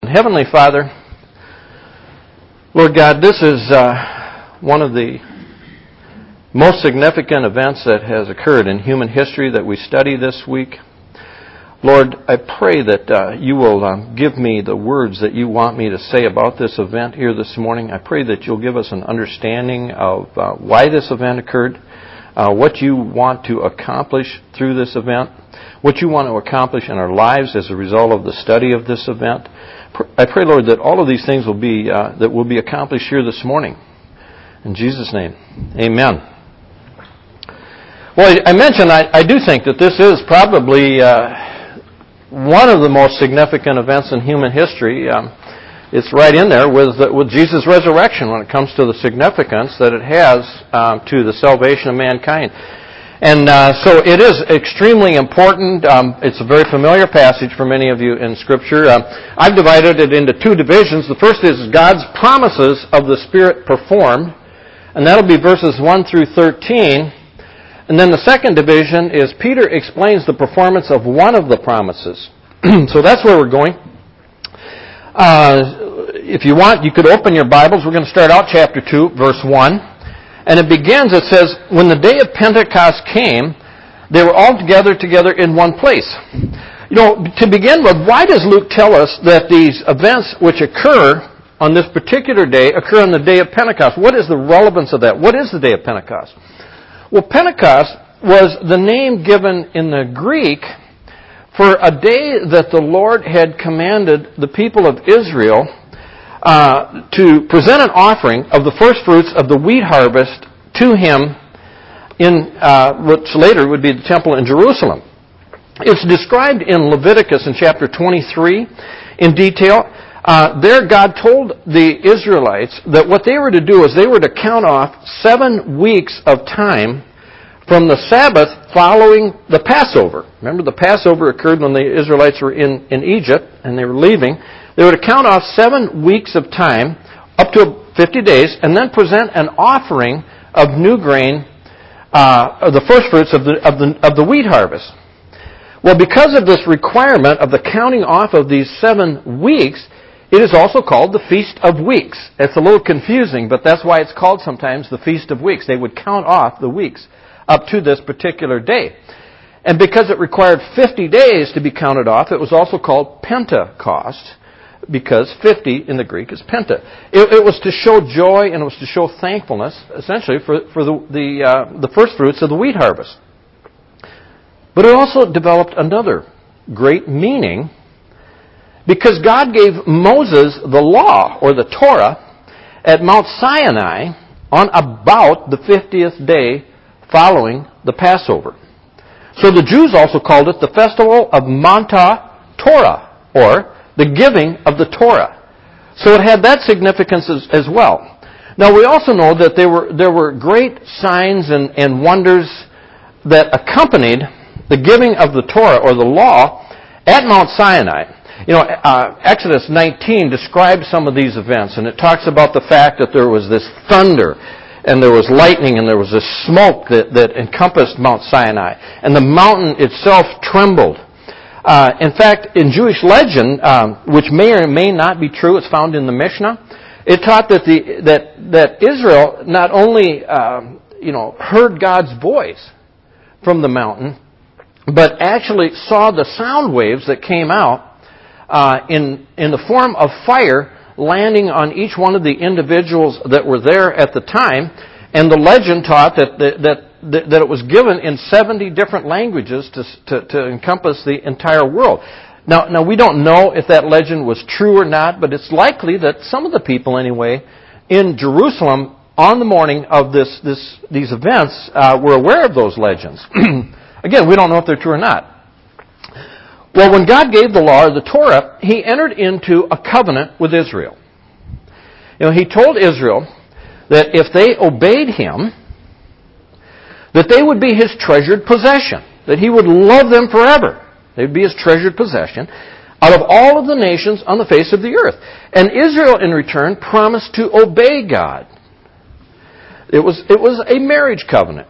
Heavenly Father, Lord God, this is one of the most significant events that has occurred in human history that we study this week. Lord, I pray that you will give me the words that you want me to say about this event here this morning. I pray that you'll give us an understanding of why this event occurred, what you want to accomplish through this event, what you want to accomplish in our lives as a result of the study of this event. I pray, Lord, that all of these things will be accomplished here this morning. In Jesus' name, amen. Well, I mentioned I do think that this is probably one of the most significant events in human history. It's right in there with Jesus' resurrection when it comes to the significance that it has to the salvation of mankind. And so it is extremely important. It's a very familiar passage for many of you in Scripture. I've divided it into two divisions. The first is God's promises of the Spirit performed, and that'll be verses 1 through 13. And then the second division is Peter explains the performance of one of the promises. So that's where we're going. If you want, you could open your Bibles. We're going to start out chapter 2, verse 1. And it begins, it says, when the day of Pentecost came, they were all together in one place. You know, to begin with, why does Luke tell us that these events which occur on this particular day occur on the day of Pentecost? What is the relevance of that? What is the day of Pentecost? Well, Pentecost was the name given in the Greek for a day that the Lord had commanded the people of Israel to present an offering of the first fruits of the wheat harvest to Him in which later would be the temple in Jerusalem. It's described in Leviticus in chapter 23 in detail. There God told the Israelites that what they were to do is they were to count off 7 weeks of time from the Sabbath following the Passover. Remember, the Passover occurred when the Israelites were in Egypt and they were leaving. They were to count off 7 weeks of time, up to 50 days, and then present an offering of new grain, of the first fruits of the wheat harvest. Well, because of this requirement of the counting off of these 7 weeks, it is also called the Feast of Weeks. It's a little confusing, but that's why it's called sometimes the Feast of Weeks. They would count off the weeks up to this particular day. And because it required 50 days to be counted off, it was also called Pentecost, because 50 in the Greek is penta. It was to show joy and it was to show thankfulness, essentially, for the first fruits of the wheat harvest. But it also developed another great meaning, because God gave Moses the law, or the Torah, at Mount Sinai on about the 50th day following the Passover. So the Jews also called it the festival of Manta Torah, or the giving of the Torah. So it had that significance as well. Now we also know that there were great signs and wonders that accompanied the giving of the Torah, or the law, at Mount Sinai. You know, Exodus 19 describes some of these events, and it talks about the fact that there was this thunder, and there was lightning, and there was this smoke that encompassed Mount Sinai, and the mountain itself trembled. In fact, in Jewish legend, which may or may not be true, it's found in the Mishnah, it taught that Israel not only heard God's voice from the mountain, but actually saw the sound waves that came out in the form of fire landing on each one of the individuals that were there at the time. And the legend taught that it was given in 70 different languages to encompass the entire world. Now we don't know if that legend was true or not, but it's likely that some of the people, anyway, in Jerusalem on the morning of these events were aware of those legends. Again, we don't know if they're true or not. Well, when God gave the law, or the Torah, He entered into a covenant with Israel. You know, He told Israel that if they obeyed Him, that they would be His treasured possession, that He would love them forever. They would be His treasured possession out of all of the nations on the face of the earth. And Israel, in return, promised to obey God. It was a marriage covenant.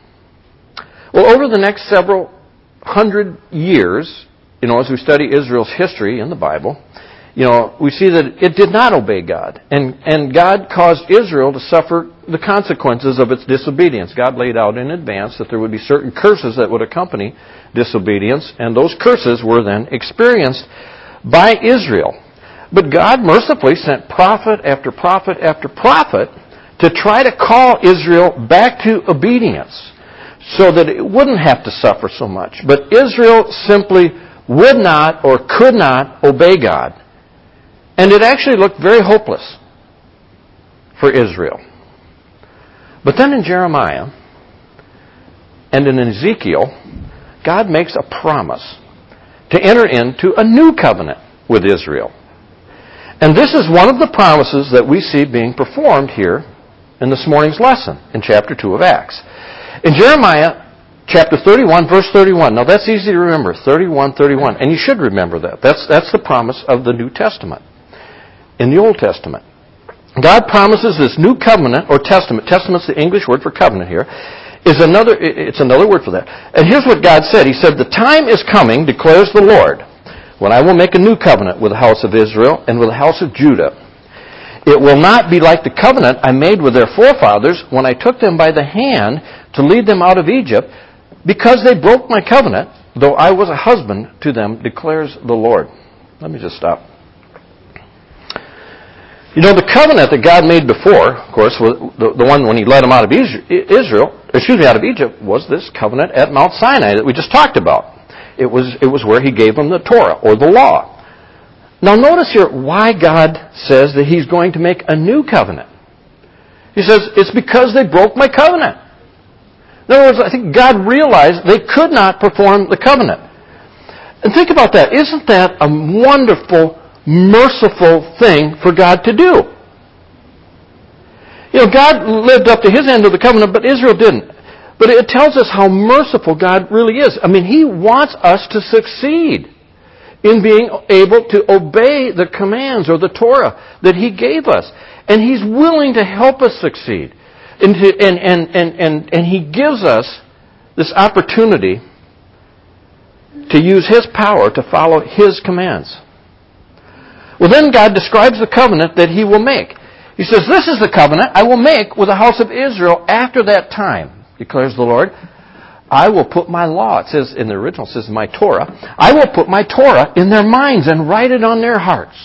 Well, over the next several hundred years, as we study Israel's history in the Bible, we see that it did not obey God. And God caused Israel to suffer the consequences of its disobedience. God laid out in advance that there would be certain curses that would accompany disobedience, and those curses were then experienced by Israel. But God mercifully sent prophet after prophet after prophet to try to call Israel back to obedience so that it wouldn't have to suffer so much. But Israel simply would not or could not obey God. And it actually looked very hopeless for Israel. But then in Jeremiah and in Ezekiel, God makes a promise to enter into a new covenant with Israel. And this is one of the promises that we see being performed here in this morning's lesson in chapter 2 of Acts. In Jeremiah chapter 31, verse 31. Now that's easy to remember, 31. And you should remember that. That's the promise of the New Testament. In the Old Testament, God promises this new covenant, or testament. Testament's the English word for covenant here. It's another word for that. And here's what God said. He said, "The time is coming, declares the Lord, when I will make a new covenant with the house of Israel and with the house of Judah. It will not be like the covenant I made with their forefathers when I took them by the hand to lead them out of Egypt, because they broke my covenant, though I was a husband to them, declares the Lord." Let me just stop. The covenant that God made before, of course, was the one when He led them out of out of Egypt, was this covenant at Mount Sinai that we just talked about. It was where He gave them the Torah, or the law. Now notice here why God says that He's going to make a new covenant. He says, it's because they broke my covenant. In other words, I think God realized they could not perform the covenant. And think about that. Isn't that a wonderful, merciful thing for God to do? God lived up to His end of the covenant, but Israel didn't. But it tells us how merciful God really is. I mean, He wants us to succeed in being able to obey the commands or the Torah that He gave us. And He's willing to help us succeed. And He gives us this opportunity to use His power to follow His commands. Well, then God describes the covenant that He will make. He says, "This is the covenant I will make with the house of Israel after that time, declares the Lord. I will put my law," it says in the original, it says my Torah, "I will put my Torah in their minds and write it on their hearts.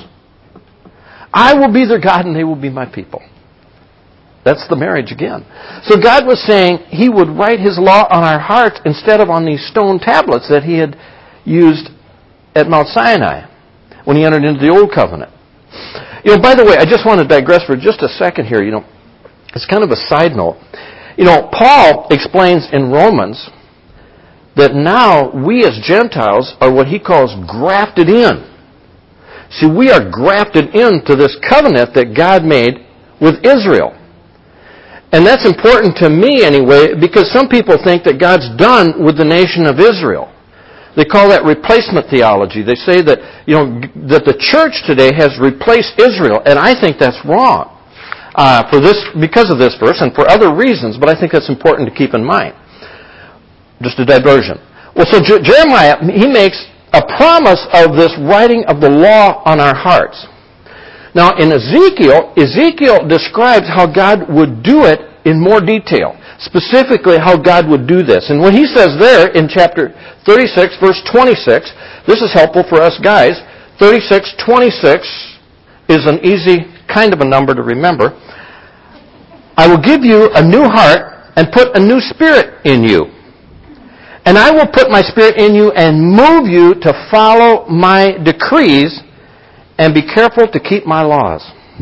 I will be their God and they will be my people." That's the marriage again. So God was saying He would write His law on our hearts instead of on these stone tablets that He had used at Mount Sinai when He entered into the Old Covenant. By the way, I just want to digress for just a second here. It's kind of a side note. Paul explains in Romans that now we as Gentiles are what he calls grafted in. See, we are grafted into this covenant that God made with Israel. And that's important to me anyway, because some people think that God's done with the nation of Israel. They call that replacement theology. They say that, that the church today has replaced Israel, and I think that's wrong. Because of this verse and for other reasons, but I think that's important to keep in mind. Just a diversion. Well, so Jeremiah, he makes a promise of this writing of the law on our hearts. Now, in Ezekiel describes how God would do it in more detail. Specifically, how God would do this. And what he says there in chapter 36, verse 26, this is helpful for us guys. 36:26 is an easy kind of a number to remember. "I will give you a new heart and put a new spirit in you. And I will put my spirit in you and move you to follow my decrees and be careful to keep my laws."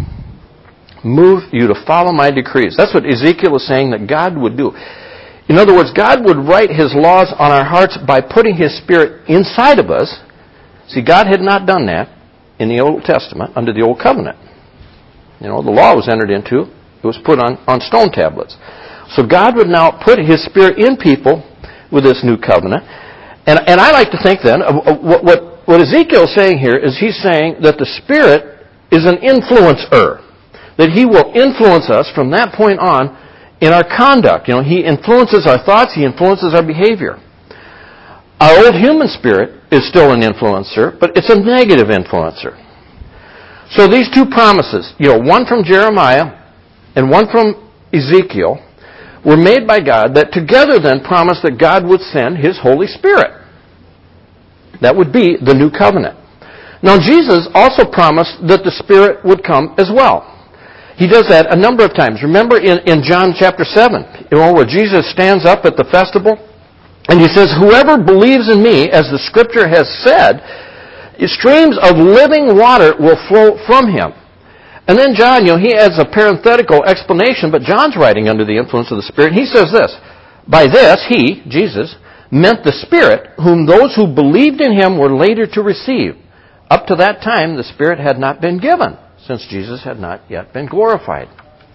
Move you to follow my decrees. That's what Ezekiel is saying that God would do. In other words, God would write His laws on our hearts by putting His Spirit inside of us. See, God had not done that in the Old Testament under the Old Covenant. The law was entered into. It was put on stone tablets. So God would now put His Spirit in people with this new covenant. And I like to think then, what Ezekiel is saying here is he's saying that the Spirit is an influencer. That He will influence us from that point on in our conduct. He influences our thoughts, He influences our behavior. Our old human spirit is still an influencer, but it's a negative influencer. So these two promises, one from Jeremiah and one from Ezekiel, were made by God that together then promised that God would send His Holy Spirit. That would be the new covenant. Now Jesus also promised that the Spirit would come as well. He does that a number of times. Remember in John chapter 7, where Jesus stands up at the festival and He says, "Whoever believes in me, as the Scripture has said, streams of living water will flow from him." And then John, he adds a parenthetical explanation, but John's writing under the influence of the Spirit. He says this, "By this, He," Jesus, "meant the Spirit, whom those who believed in Him were later to receive. Up to that time, the Spirit had not been given, since Jesus had not yet been glorified."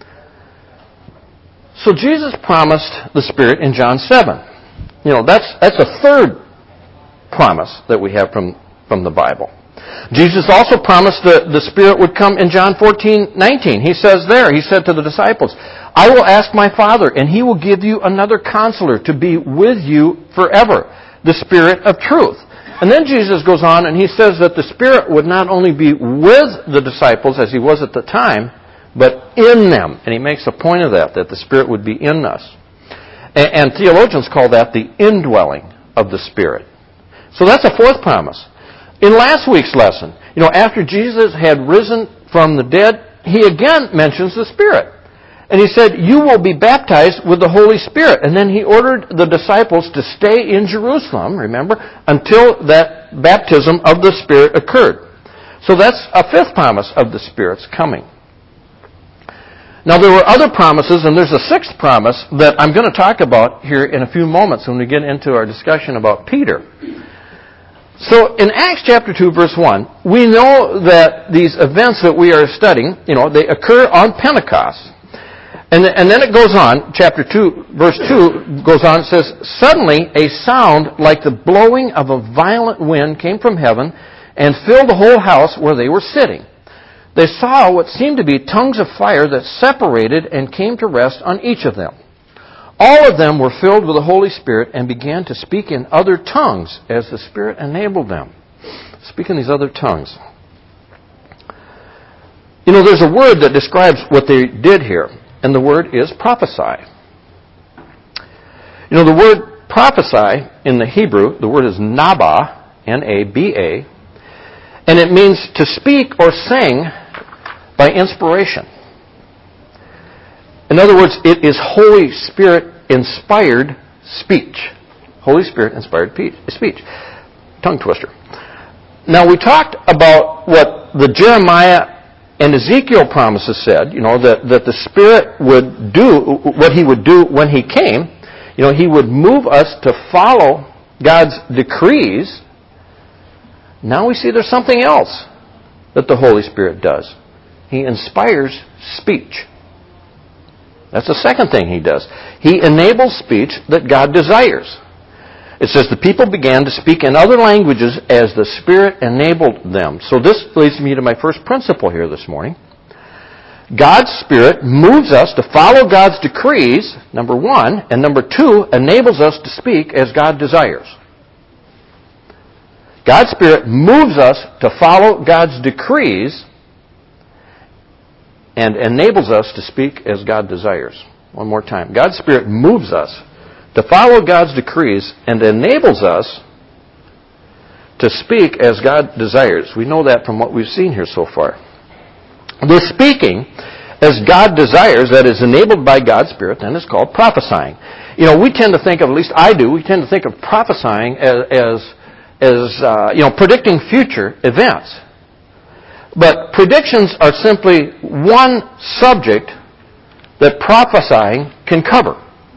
So Jesus promised the Spirit in John 7. That's a third promise that we have from the Bible. Jesus also promised the Spirit would come in John 14:19. He says there, He said to the disciples, "I will ask my Father, and He will give you another counselor to be with you forever, the Spirit of truth." And then Jesus goes on and He says that the Spirit would not only be with the disciples as He was at the time, but in them. And He makes a point of that the Spirit would be in us. And theologians call that the indwelling of the Spirit. So that's a fourth promise. In last week's lesson, after Jesus had risen from the dead, He again mentions the Spirit. And He said, "You will be baptized with the Holy Spirit." And then He ordered the disciples to stay in Jerusalem, remember, until that baptism of the Spirit occurred. So that's a fifth promise of the Spirit's coming. Now there were other promises, and there's a sixth promise that I'm going to talk about here in a few moments when we get into our discussion about Peter. So in Acts chapter 2, verse 1, we know that these events that we are studying, they occur on Pentecost. And then it goes on, chapter 2, verse 2 goes on, it says, "Suddenly a sound like the blowing of a violent wind came from heaven and filled the whole house where they were sitting. They saw what seemed to be tongues of fire that separated and came to rest on each of them. All of them were filled with the Holy Spirit and began to speak in other tongues as the Spirit enabled them." Speak in these other tongues. There's a word that describes what they did here, and the word is prophesy. The word prophesy in the Hebrew, the word is naba, N-A-B-A, and it means to speak or sing by inspiration. In other words, it is Holy Spirit-inspired speech. Holy Spirit-inspired speech. Tongue twister. Now, we talked about what the Jeremiah and Ezekiel promises said, that the Spirit would do what He would do when He came. He would move us to follow God's decrees. Now we see there's something else that the Holy Spirit does. He inspires speech. That's the second thing He does. He enables speech that God desires. It says the people began to speak in other languages as the Spirit enabled them. So this leads me to my first principle here this morning. God's Spirit moves us to follow God's decrees, number one, and number two, enables us to speak as God desires. God's Spirit moves us to follow God's decrees and enables us to speak as God desires. One more time. God's Spirit moves us to follow God's decrees and enables us to speak as God desires. We know that from what we've seen here so far. The speaking as God desires, that is enabled by God's Spirit, then is called prophesying. We tend to think of, at least I do, we tend to think of prophesying as predicting future events. But predictions are simply one subject that prophesying can cover.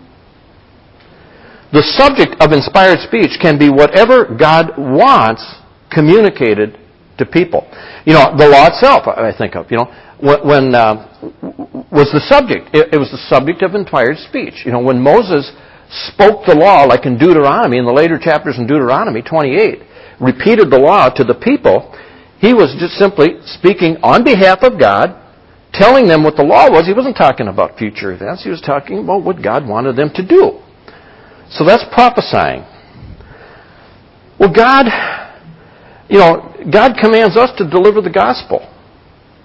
The subject of inspired speech can be whatever God wants communicated to people. The law itself, I think of, when was the subject. It was the subject of inspired speech. When Moses spoke the law, like in Deuteronomy, in the later chapters in Deuteronomy 28, repeated the law to the people, he was just simply speaking on behalf of God, telling them what the law was. He wasn't talking about future events. He was talking about what God wanted them to do. So that's prophesying. Well, God commands us to deliver the gospel.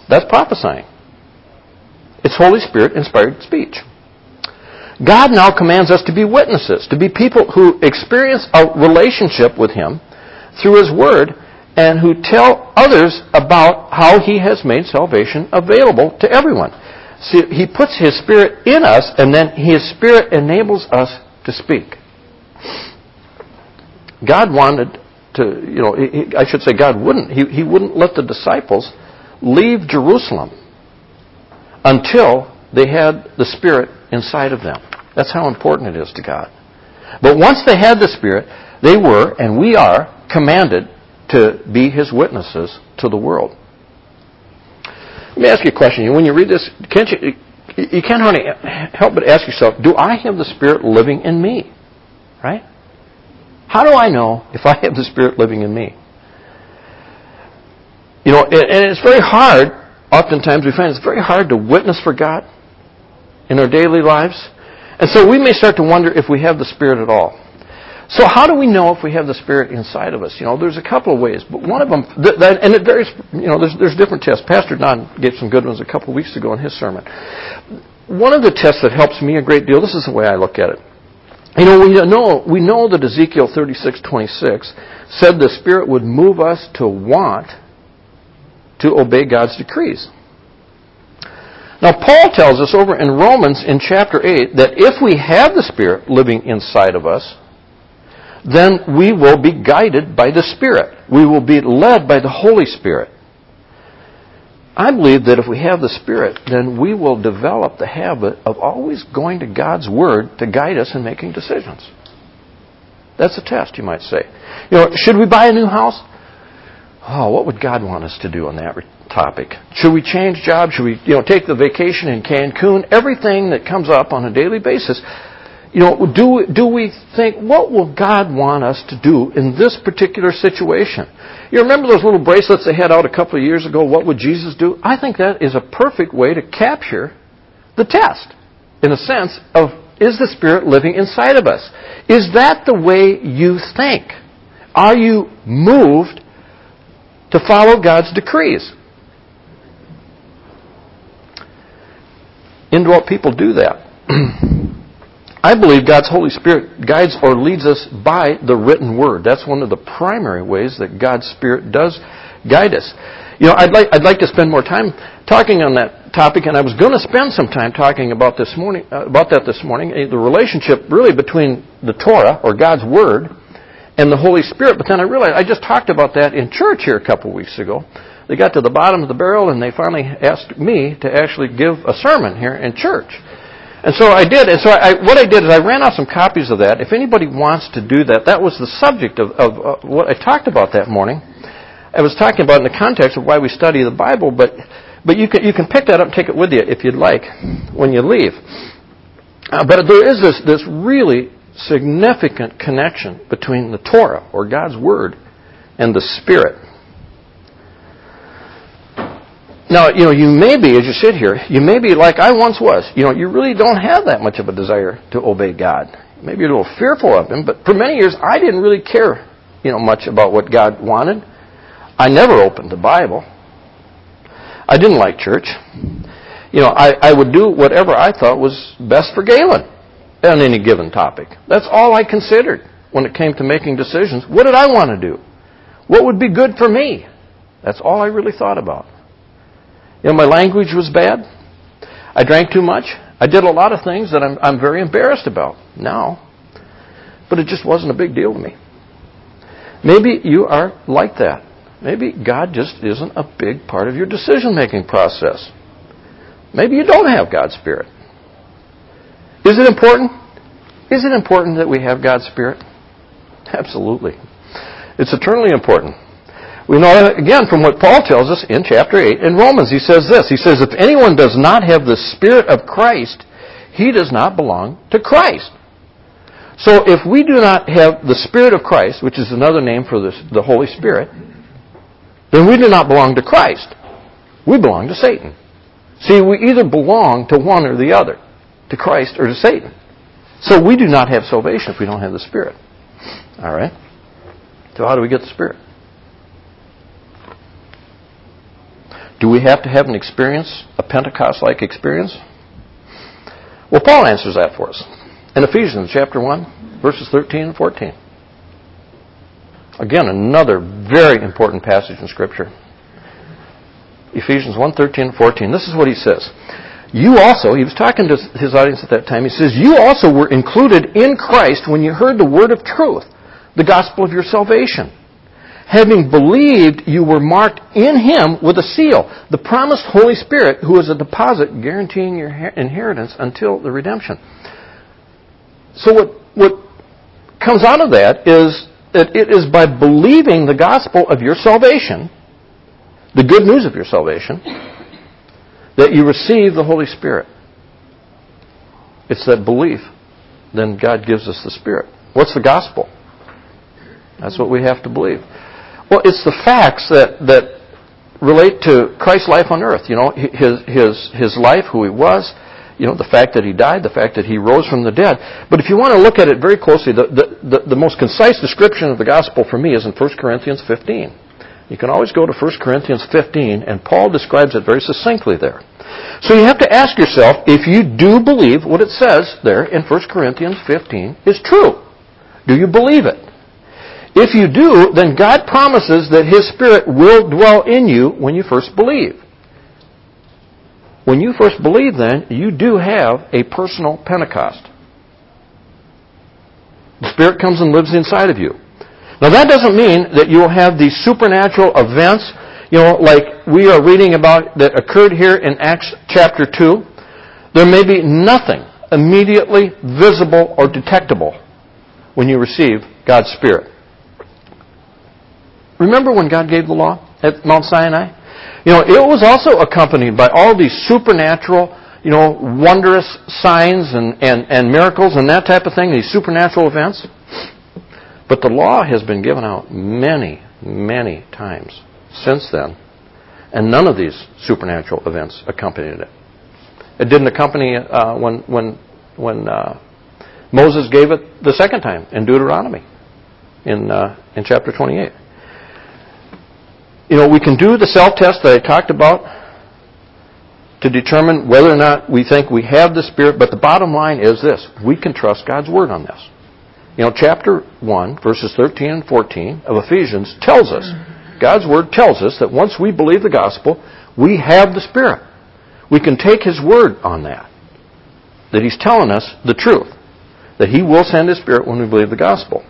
That's prophesying. It's Holy Spirit inspired speech. God now commands us to be witnesses, to be people who experience a relationship with Him through His Word and who tell others about how He has made salvation available to everyone. See, He puts His Spirit in us, and then His Spirit enables us to speak. God wanted to, I should say God wouldn't. He wouldn't let the disciples leave Jerusalem until they had the Spirit inside of them. That's how important it is to God. But once they had the Spirit, they were, and we are, commanded to be His witnesses to the world. Let me ask you a question. When you read this, you can't hardly help but ask yourself, do I have the Spirit living in me? Right? How do I know if I have the Spirit living in me? And it's very hard, oftentimes we find it's very hard to witness for God in our daily lives. And so we may start to wonder if we have the Spirit at all. So how do we know if we have the Spirit inside of us? There's a couple of ways, but one of them, and it varies, there's different tests. Pastor Don gave some good ones a couple of weeks ago in his sermon. One of the tests that helps me a great deal, this is the way I look at it. We know that Ezekiel 36:26 said the Spirit would move us to want to obey God's decrees. Now, Paul tells us over in Romans in chapter 8 that if we have the Spirit living inside of us, then we will be guided by the Spirit. We will be led by the Holy Spirit. I believe that if we have the Spirit, then we will develop the habit of always going to God's Word to guide us in making decisions. That's a test, you might say. Should we buy a new house? Oh, what would God want us to do on that topic? Should we change jobs? Should we, take the vacation in Cancun? Everything that comes up on a daily basis. Do we think, what will God want us to do in this particular situation? You remember those little bracelets they had out a couple of years ago, what would Jesus do? I think that is a perfect way to capture the test, in a sense of, is the Spirit living inside of us? Is that the way you think? Are you moved to follow God's decrees? Indwelt people do that. I believe God's Holy Spirit guides or leads us by the written Word. That's one of the primary ways that God's Spirit does guide us. I'd like to spend more time talking on that topic, and I was going to spend some time talking about that this morning, the relationship really between the Torah, or God's Word, and the Holy Spirit. But then I realized I just talked about that in church here a couple of weeks ago. They got to the bottom of the barrel, and they finally asked me to actually give a sermon here in church. And so I did. And so what I did is I ran out some copies of that. If anybody wants to do that, that was the subject of what I talked about that morning. I was talking about in the context of why we study the Bible, but you can pick that up and take it with you if you'd like when you leave. But there is this really significant connection between the Torah, or God's Word, and the Spirit. Now, you may be, as you sit here, you may be like I once was. You really don't have that much of a desire to obey God. Maybe you're a little fearful of Him, but for many years I didn't really care, much about what God wanted. I never opened the Bible. I didn't like church. I would do whatever I thought was best for Galen on any given topic. That's all I considered when it came to making decisions. What did I want to do? What would be good for me? That's all I really thought about. My language was bad. I drank too much. I did a lot of things that I'm very embarrassed about now. But it just wasn't a big deal to me. Maybe you are like that. Maybe God just isn't a big part of your decision-making process. Maybe you don't have God's Spirit. Is it important? Is it important that we have God's Spirit? Absolutely. It's eternally important. We know, again, from what Paul tells us in chapter 8 in Romans. He says this. He says, if anyone does not have the Spirit of Christ, he does not belong to Christ. So if we do not have the Spirit of Christ, which is another name for the Holy Spirit, then we do not belong to Christ. We belong to Satan. See, we either belong to one or the other, to Christ or to Satan. So we do not have salvation if we don't have the Spirit. All right? So how do we get the Spirit? Do we have to have an experience, a Pentecost-like experience? Well, Paul answers that for us in Ephesians chapter 1, verses 13 and 14. Again, another very important passage in Scripture. Ephesians 1, 13 and 14. This is what he says. You also, he was talking to his audience at that time, he says, you also were included in Christ when you heard the word of truth, the gospel of your salvation. Having believed, you were marked in Him with a seal, the promised Holy Spirit, who is a deposit guaranteeing your inheritance until the redemption. So what comes out of that is that it is by believing the gospel of your salvation, the good news of your salvation, that you receive the Holy Spirit. It's that belief. Then God gives us the Spirit. What's the gospel? That's what we have to believe. Well, it's the facts that relate to Christ's life on earth. You know, his life, who He was, you know, the fact that He died, the fact that He rose from the dead. But if you want to look at it very closely, the most concise description of the gospel for me is in 1 Corinthians 15. You can always go to 1 Corinthians 15, and Paul describes it very succinctly there. So you have to ask yourself if you do believe what it says there in 1 Corinthians 15 is true. Do you believe it? If you do, then God promises that His Spirit will dwell in you when you first believe. When you first believe, then, you do have a personal Pentecost. The Spirit comes and lives inside of you. Now, that doesn't mean that you'll have these supernatural events, you know, like we are reading about that occurred here in Acts chapter 2. There may be nothing immediately visible or detectable when you receive God's Spirit. Remember when God gave the law at Mount Sinai? You know, it was also accompanied by all these supernatural, you know, wondrous signs and miracles and that type of thing, these supernatural events. But the law has been given out many, many times since then, and none of these supernatural events accompanied it. It didn't accompany when Moses gave it the second time in Deuteronomy in chapter 28. You know, we can do the self-test that I talked about to determine whether or not we think we have the Spirit, but the bottom line is this: we can trust God's Word on this. You know, chapter 1, verses 13 and 14 of Ephesians tells us, God's Word tells us that once we believe the gospel, we have the Spirit. We can take His Word on that He's telling us the truth, that He will send His Spirit when we believe the gospel.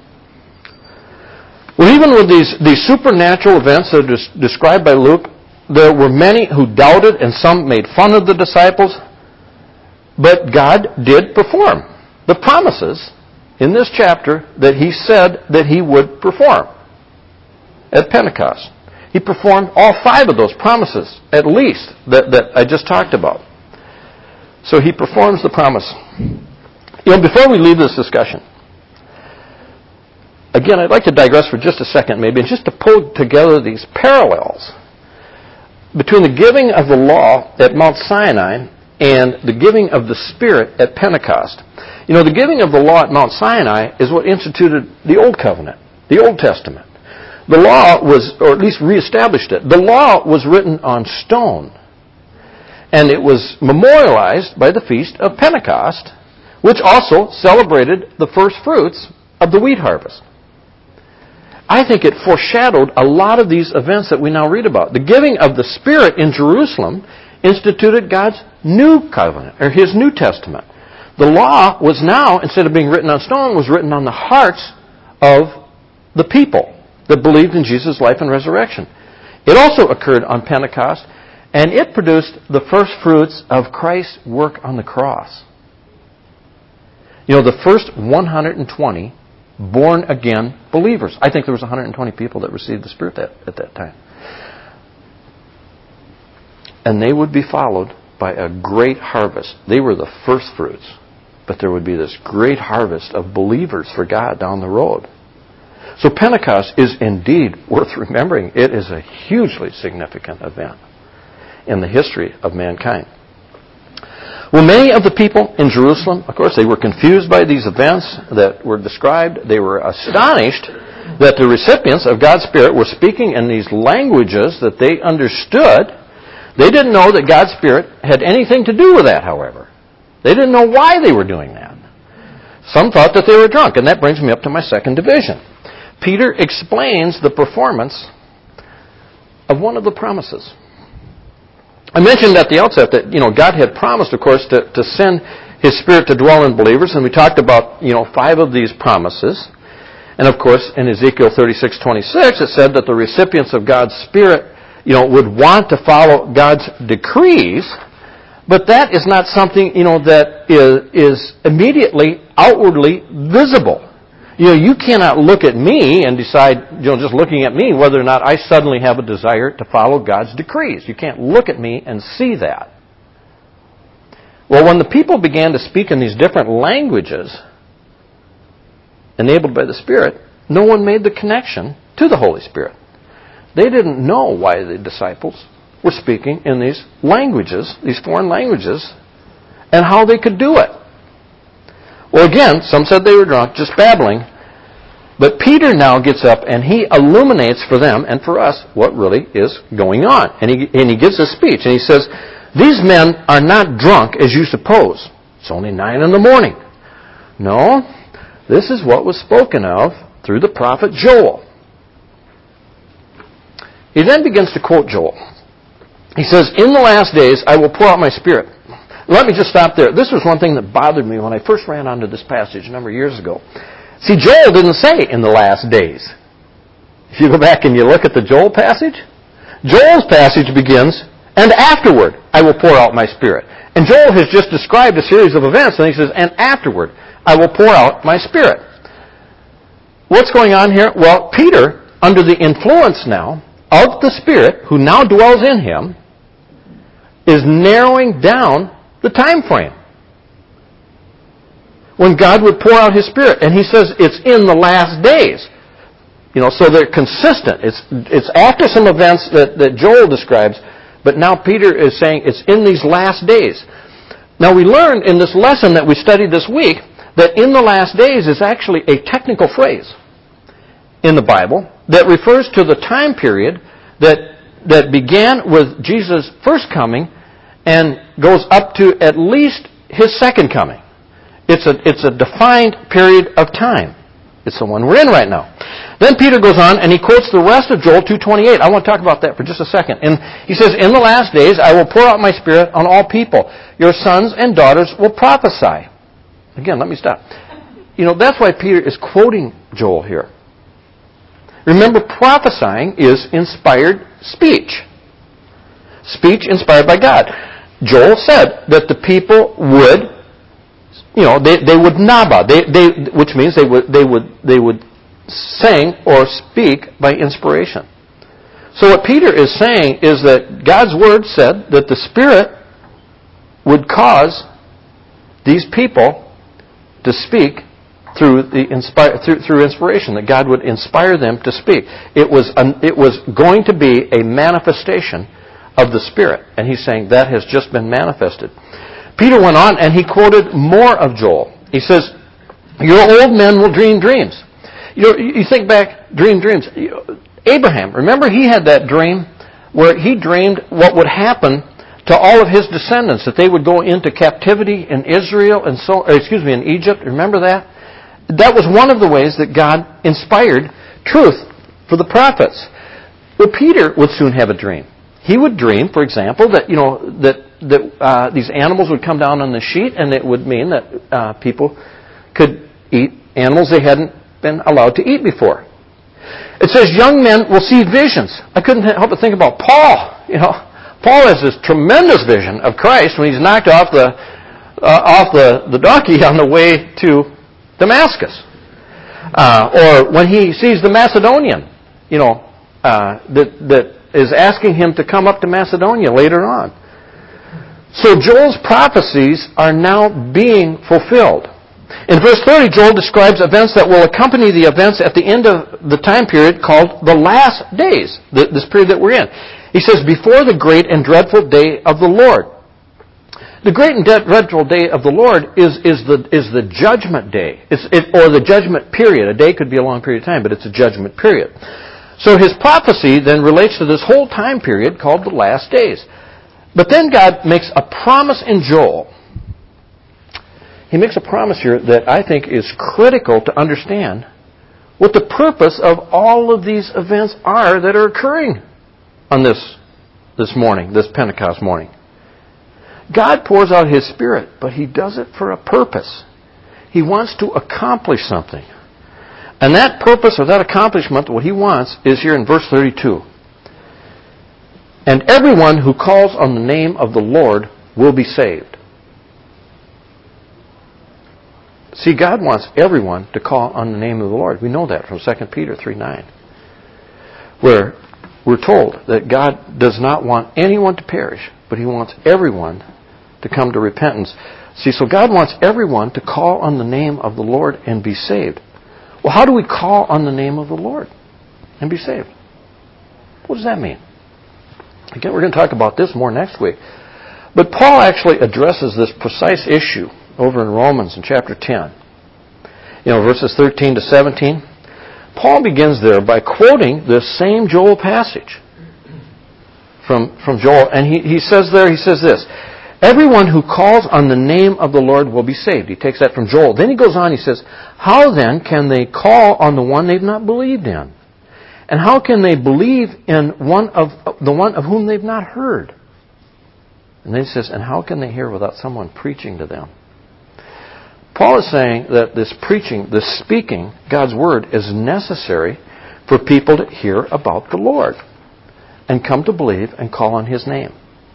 Well, even with these supernatural events that are described by Luke, there were many who doubted and some made fun of the disciples, but God did perform the promises in this chapter that He said that He would perform at Pentecost. He performed all 5 of those promises, at least, that I just talked about. So He performs the promise. You know, before we leave this discussion, again, I'd like to digress for just a second maybe, and just to pull together these parallels between the giving of the law at Mount Sinai and the giving of the Spirit at Pentecost. You know, the giving of the law at Mount Sinai is what instituted the Old Covenant, the Old Testament. The law was, or at least reestablished it. The law was written on stone, and it was memorialized by the Feast of Pentecost, which also celebrated the first fruits of the wheat harvest. I think it foreshadowed a lot of these events that we now read about. The giving of the Spirit in Jerusalem instituted God's new covenant, or His New Testament. The law was now, instead of being written on stone, was written on the hearts of the people that believed in Jesus' life and resurrection. It also occurred on Pentecost, and it produced the first fruits of Christ's work on the cross. You know, the first 120 born-again believers. I think there was 120 people that received the Spirit at that time. And they would be followed by a great harvest. They were the first fruits. But there would be this great harvest of believers for God down the road. So Pentecost is indeed worth remembering. It is a hugely significant event in the history of mankind. Well, many of the people in Jerusalem, of course, they were confused by these events that were described. They were astonished that the recipients of God's Spirit were speaking in these languages that they understood. They didn't know that God's Spirit had anything to do with that, however. They didn't know why they were doing that. Some thought that they were drunk, and that brings me up to my second division. Peter explains the performance of one of the promises. I mentioned at the outset that, God had promised, of course, to send His Spirit to dwell in believers, and we talked about, 5 of these promises. And of course, in Ezekiel 36:26, it said that the recipients of God's Spirit, would want to follow God's decrees, but that is not something, that is immediately, outwardly visible. You cannot look at me and decide, just looking at me, whether or not I suddenly have a desire to follow God's decrees. You can't look at me and see that. Well, when the people began to speak in these different languages, enabled by the Spirit, no one made the connection to the Holy Spirit. They didn't know why the disciples were speaking in these languages, these foreign languages, and how they could do it. Well, again, some said they were drunk, just babbling. But Peter now gets up and he illuminates for them and for us what really is going on. And he gives a speech and he says, "These men are not drunk as you suppose. It's only 9 a.m. No, this is what was spoken of through the prophet Joel." He then begins to quote Joel. He says, "In the last days I will pour out my Spirit." Let me just stop there. This was one thing that bothered me when I first ran onto this passage a number of years ago. See, Joel didn't say in the last days. If you go back and you look at the Joel passage, Joel's passage begins, "And afterward I will pour out my Spirit." And Joel has just described a series of events, and he says, "And afterward I will pour out my Spirit." What's going on here? Well, Peter, under the influence now of the Spirit, who now dwells in him, is narrowing down the time frame when God would pour out His Spirit. And he says it's in the last days. So they're consistent. It's after some events that Joel describes, but now Peter is saying it's in these last days. Now we learned in this lesson that we studied this week that in the last days is actually a technical phrase in the Bible that refers to the time period that began with Jesus' first coming and goes up to at least His second coming. It's a defined period of time. It's the one we're in right now. Then Peter goes on and he quotes the rest of Joel 2:28. I want to talk about that for just a second. And he says, "In the last days I will pour out my Spirit on all people. Your sons and daughters will prophesy." Again, let me stop. That's why Peter is quoting Joel here. Remember, prophesying is inspired speech. Speech inspired by God. Joel said that the people would, they would naba, which means they would sing or speak by inspiration. So what Peter is saying is that God's Word said that the Spirit would cause these people to speak through inspiration, that God would inspire them to speak. It was going to be a manifestation of the Spirit. And he's saying that has just been manifested. Peter went on and he quoted more of Joel. He says, "Your old men will dream dreams." You think back, dreams. Abraham, remember he had that dream where he dreamed what would happen to all of his descendants, that they would go into captivity in Israel and in Egypt. Remember that? That was one of the ways that God inspired truth for the prophets. Well, Peter would soon have a dream. He would dream, for example, that these animals would come down on the sheet, and it would mean that people could eat animals they hadn't been allowed to eat before. It says young men will see visions. I couldn't help but think about Paul. Paul has this tremendous vision of Christ when he's knocked off the donkey on the way to Damascus, or when he sees the Macedonian, that is asking him to come up to Macedonia later on. So Joel's prophecies are now being fulfilled. In verse 30, Joel describes events that will accompany the events at the end of the time period called the last days, this period that we're in. He says, "Before the great and dreadful day of the Lord." The great and dreadful day of the Lord is the judgment day, or the judgment period. A day could be a long period of time, but it's a judgment period. So his prophecy then relates to this whole time period called the last days. But then God makes a promise in Joel. He makes a promise here that I think is critical to understand what the purpose of all of these events are that are occurring on this morning, this Pentecost morning. God pours out His Spirit, but He does it for a purpose. He wants to accomplish something. And that purpose or that accomplishment, what He wants, is here in verse 32. And everyone who calls on the name of the Lord will be saved. See, God wants everyone to call on the name of the Lord. We know that from 2 Peter 3:9, where we're told that God does not want anyone to perish, but He wants everyone to come to repentance. See, so God wants everyone to call on the name of the Lord and be saved. Well, how do we call on the name of the Lord and be saved? What does that mean? Again, we're going to talk about this more next week. But Paul actually addresses this precise issue over in Romans in chapter 10. Verses 13 to 17. Paul begins there by quoting this same Joel passage from Joel. And he says this, everyone who calls on the name of the Lord will be saved. He takes that from Joel. Then he goes on, he says, how then can they call on the one they've not believed in? And how can they believe in the one of whom they've not heard? And then he says, and how can they hear without someone preaching to them? Paul is saying that this preaching, this speaking God's Word is necessary for people to hear about the Lord and come to believe and call on His name.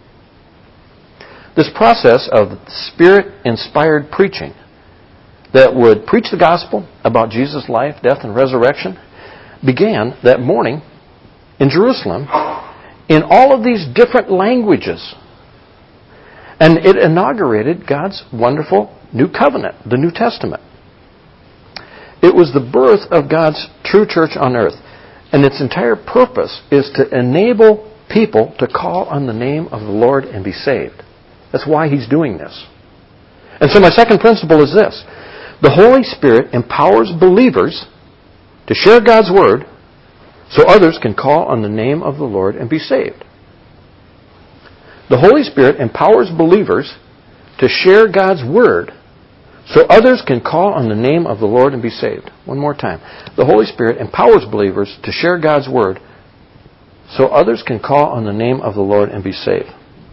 This process of Spirit-inspired preaching that would preach the gospel about Jesus' life, death, and resurrection began that morning in Jerusalem in all of these different languages. And it inaugurated God's wonderful new covenant, the New Testament. It was the birth of God's true church on earth. And its entire purpose is to enable people to call on the name of the Lord and be saved. That's why He's doing this. And so my second principle is this. The Holy Spirit empowers believers to share God's Word so others can call on the name of the Lord and be saved. The Holy Spirit empowers believers to share God's Word so others can call on the name of the Lord and be saved. One more time. The Holy Spirit empowers believers to share God's Word so others can call on the name of the Lord and be saved.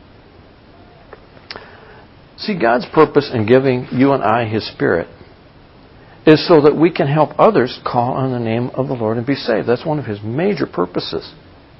See, God's purpose in giving you and I His Spirit is so that we can help others call on the name of the Lord and be saved. That's one of His major purposes.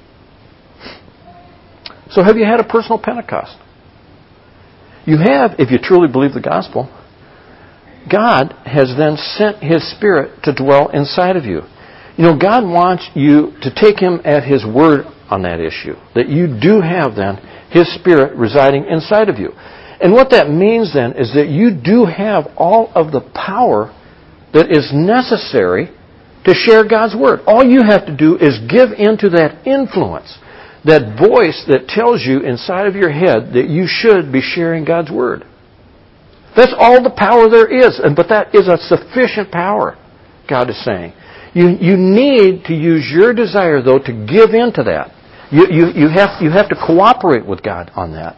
So have you had a personal Pentecost? You have, if you truly believe the gospel. God has then sent His Spirit to dwell inside of you. God wants you to take Him at His word on that issue. That you do have then His Spirit residing inside of you. And what that means then is that you do have all of the power that is necessary to share God's Word. All you have to do is give into that influence, that voice that tells you inside of your head that you should be sharing God's Word. That's all the power there is, but that is a sufficient power, God is saying. You need to use your desire, though, to give into that. You have to cooperate with God on that.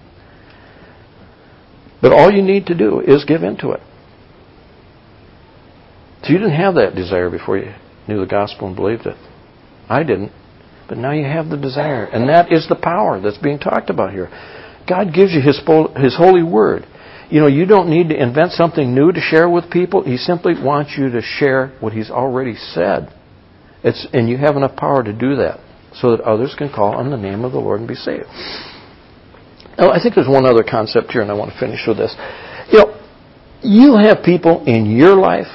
But all you need to do is give into it. So you didn't have that desire before you knew the gospel and believed it. I didn't. But now you have the desire. And that is the power that's being talked about here. God gives you His holy word. You don't need to invent something new to share with people. He simply wants you to share what He's already said. And you have enough power to do that so that others can call on the name of the Lord and be saved. Now, I think there's one other concept here, and I want to finish with this. You have people in your life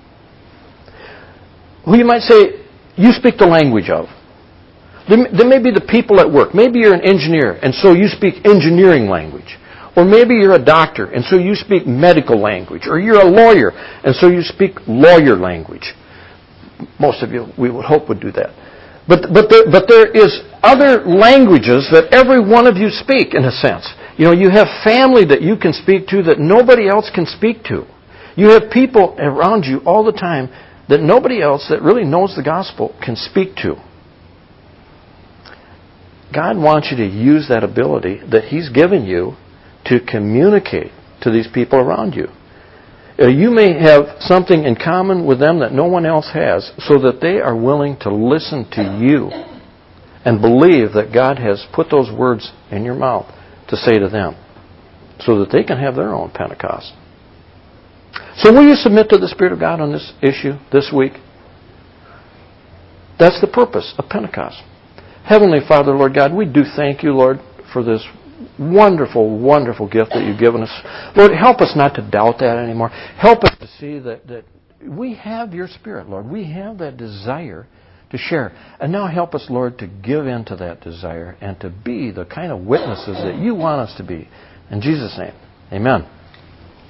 who you might say you speak the language of. There may be the people at work. Maybe you're an engineer, and so you speak engineering language. Or maybe you're a doctor, and so you speak medical language. Or you're a lawyer, and so you speak lawyer language. Most of you, we would hope, would do that. But there is other languages that every one of you speak, in a sense. You have family that you can speak to that nobody else can speak to. You have people around you all the time that nobody else that really knows the gospel can speak to. God wants you to use that ability that He's given you to communicate to these people around you. You may have something in common with them that no one else has, so that they are willing to listen to you and believe that God has put those words in your mouth to say to them, so that they can have their own Pentecost. So will you submit to the Spirit of God on this issue this week? That's the purpose of Pentecost. Heavenly Father, Lord God, we do thank you, Lord, for this wonderful, wonderful gift that you've given us. Lord, help us not to doubt that anymore. Help us to see that we have your Spirit, Lord. We have that desire to share. And now help us, Lord, to give in to that desire and to be the kind of witnesses that you want us to be. In Jesus' name, amen.